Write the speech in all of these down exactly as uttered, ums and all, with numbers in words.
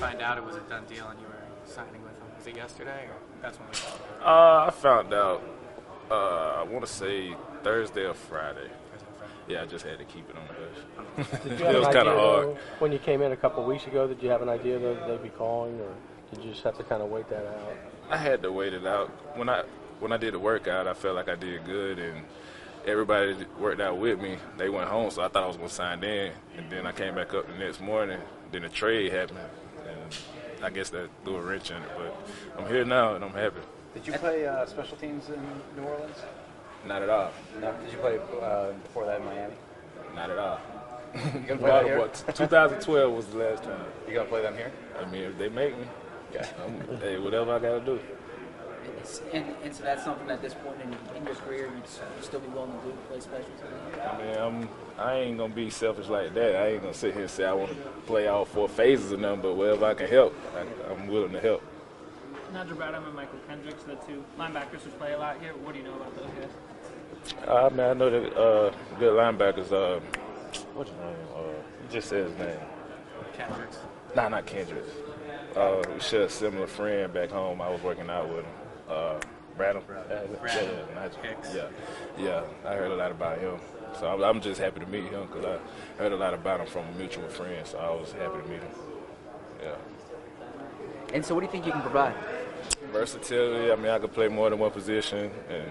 find out it was a done deal and you were signing with him? Was it yesterday, or that's when we found out? Uh, I found out, uh, I want to say Thursday or Friday. Yeah, I just had to keep it on the hush. Did you have It was an kind of idea, hard. though, when you came in a couple of weeks ago, did you have an idea that they'd be calling, or did you just have to kind of wait that out? I had to wait it out. When I when I did the workout, I felt like I did good, and everybody that worked out with me, they went home, so I thought I was going to sign in. And then I came back up the next morning, then the trade happened, and I guess that threw a wrench in it. But I'm here now, and I'm happy. Did you play uh, special teams in New Orleans? Not at all. No. Did you play uh, before that in Miami? Not at all. You gonna play that here? What, twenty twelve was the last time. You gonna play them here? I mean, if they make me, Okay. I'm, hey, whatever I got to do. And, and so that's something at this point in, in your career you'd still be willing to do, play special teams? I mean, I'm, I ain't going to be selfish like that. I ain't going to sit here and say I want to play all four phases of them, but wherever I can help, I, I'm willing to help. Nigel Bradham and Michael Kendricks, the two linebackers who play a lot here. What do you know about those guys? Uh, I mean, I know that uh, good linebackers. Uh, what's his name? Uh, he just said his name. Kendricks. Nah, not Kendricks. Uh, we share a similar friend back home. I was working out with him. Uh, Bradham. Bradham. Yeah, yeah, Nigel. Hicks. yeah, yeah. I heard a lot about him. So I'm, I'm just happy to meet him because I heard a lot about him from a mutual friend. So I was happy to meet him. Yeah. And so what do you think you can provide? Versatility. I mean, I could play more than one position and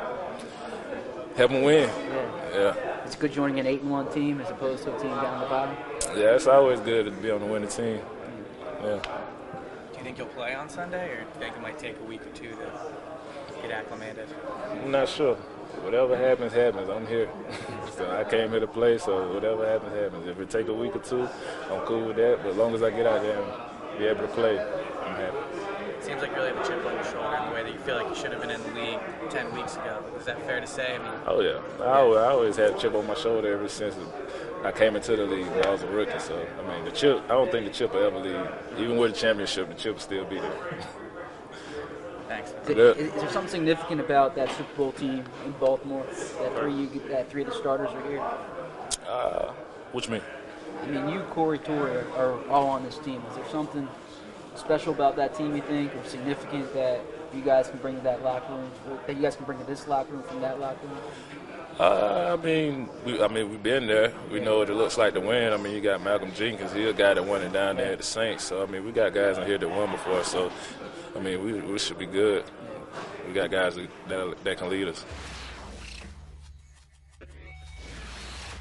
help them win. Yeah. Yeah. It's good joining an eight and one team as opposed to a team down the bottom. Yeah, it's always good to be on the winning team. Yeah. Do you think you'll play on Sunday, or do you think it might take a week or two to get acclimated? I'm not sure. Whatever happens, happens. I'm here. So I came here to play, so whatever happens, happens. If it take a week or two, I'm cool with that. But as long as I get out there and be able to play, I'm happy. It seems like you really have a chip on your shoulder in the way that you feel like you should have been in the league ten weeks ago. Is that fair to say? I mean, Oh, yeah. I always, I always had a chip on my shoulder ever since I came into the league when I was a rookie. So, I mean, the chip, I don't think the chip will ever leave. Even with the championship, the chip will still be there. thanks. Is, it, is there something significant about that Super Bowl team in Baltimore? That three, you, that three of the starters are here. Uh, what you mean? I mean, you, Corey, Torrey are all on this team. Is there something special about that team, you think, or significant that you guys can bring to that locker room, or that you guys can bring to this locker room from that locker room? Uh, I mean, we, I mean, we've been there. We know what it looks like to win. I mean, you got Malcolm Jenkins. He's a guy that won it down there at the Saints. So, I mean, we got guys in here that won before. So, I mean, we, we should be good. We got guys that, that, that can lead us.